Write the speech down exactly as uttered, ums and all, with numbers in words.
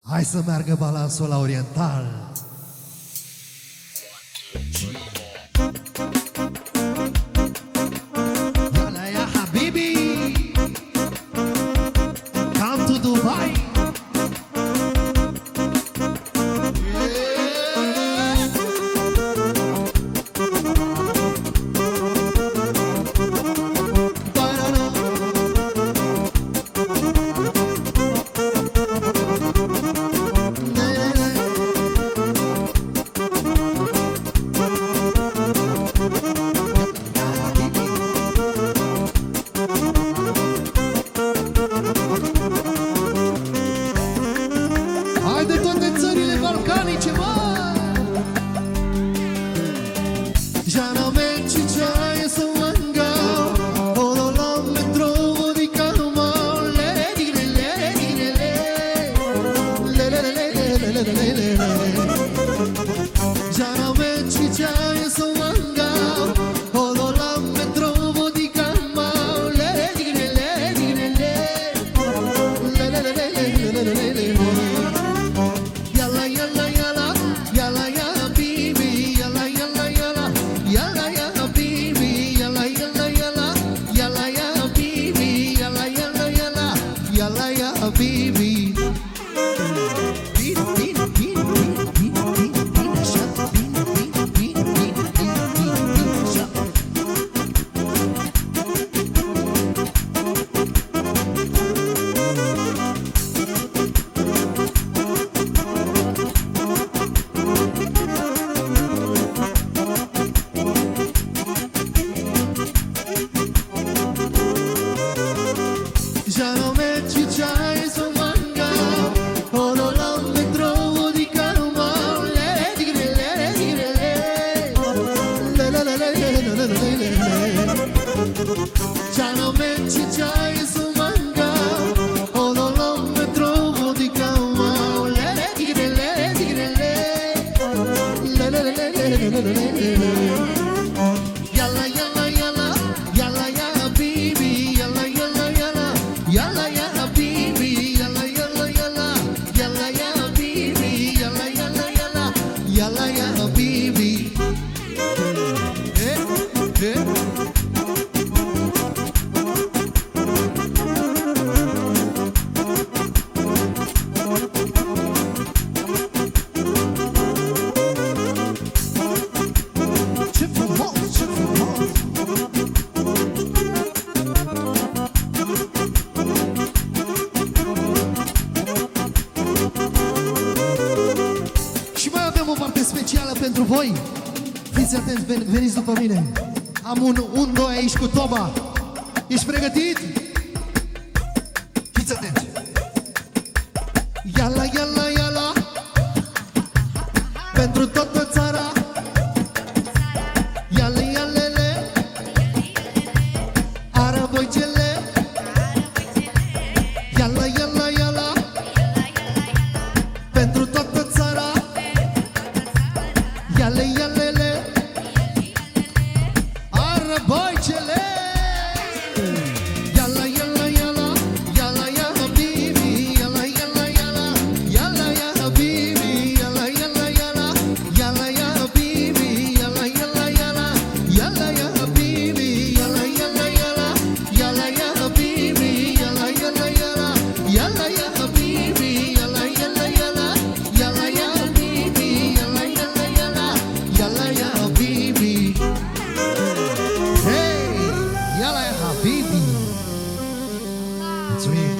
Hai să meargă balansul la oriental. Yalla ya habibi, come to Dubai. Pentru voi, fiți atenți, veniți după mine. Am un un doi aici cu Toba. Ești pregătit? Fiți atenți. Iala, iala, iala, pentru toată țara. Iala, ialele, arăboicele. Iala, iala, iala, pentru toată țara. Iale, ialele, arăboicele. Iala, iala, iala, iala, ya habibi. Iala, iala, iala, iala, ya habibi. Iala, iala, iala, iala, ya habibi. Iala, iala, iala, iala, ya habibi. Iala, iala, iala, iala, ya habibi. Iala, iala, iala, iala, ya habibi. Iala, iala, iala, iala, ya habibi. Iala, iala, iala, yalla ya habibi. Hey, yalla ya habibi. Mulțumim.